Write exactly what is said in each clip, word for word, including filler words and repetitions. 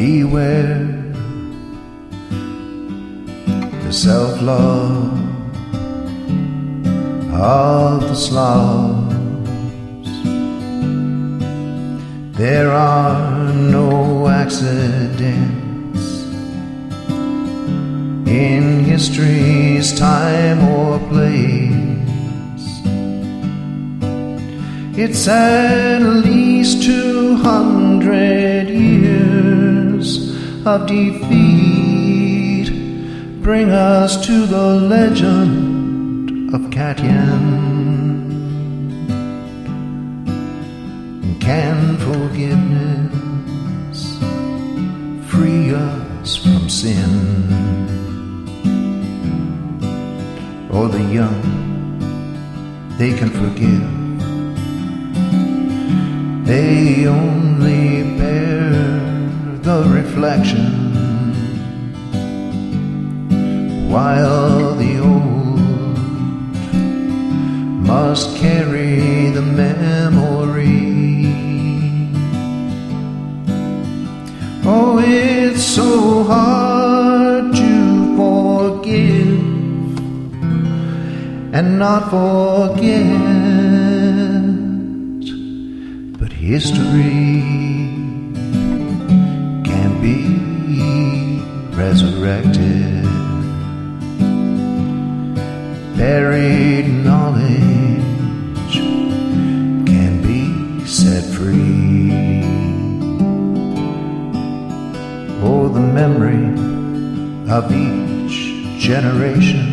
beware the self-love of the Slavs. There are no accidents in history's time or place. It's at least two hundred years of defeat bring us to the legend of Katyan. Can forgiveness free us from sin? Or the young, they can forgive. They only bear the reflection, while the old must carry the memory. Oh, it's so hard to forgive and not forget, but history can be resurrected. Buried knowledge can be set free. Oh, the memory of each generation,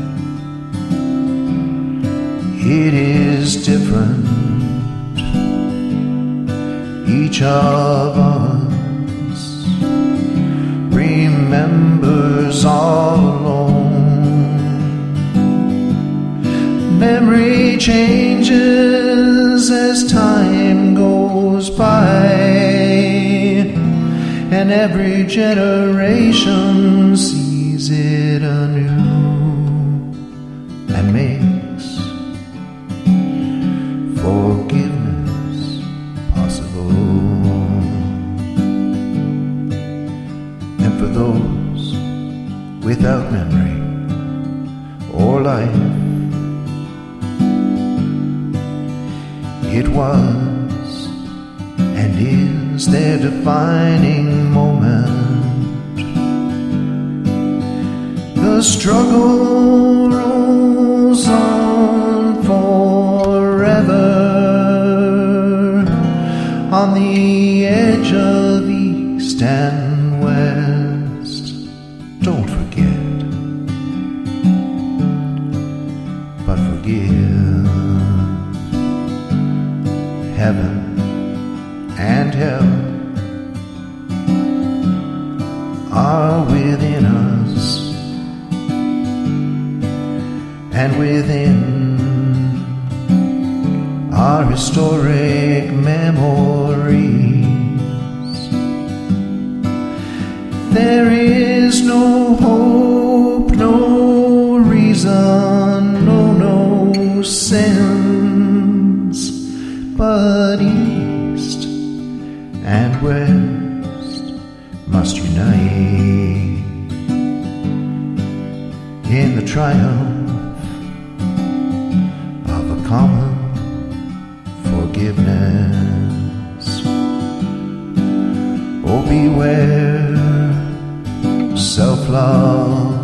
it is different. Each of us remembers all alone. Memory changes as time goes by, and every generation sees it anew and makes forgiveness possible. And for those without memory or life, it was and is their defining moment. The struggle rolls on forever on the edge of east and west. Don't forget, but forgive. Heaven and hell are within us, and within our historic memories. There is no hope, no reason, no, no sins, but east and west must unite in the triumph of a common forgiveness. Oh, beware self-love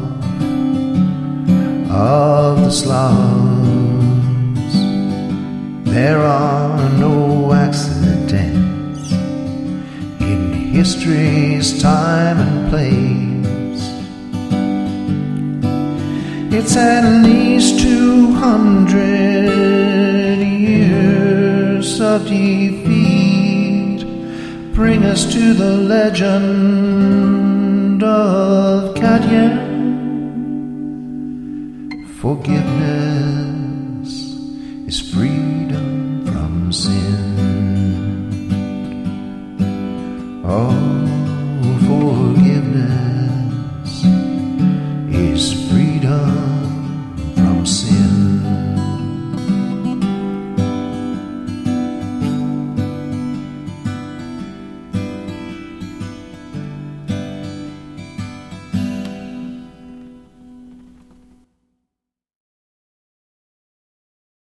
of the Slavs. There are no accidents in history's time and place. It's at least two hundred years of defeat bring us to the legend of Katyan. Forgiveness is freedom from sin. Oh, forgive.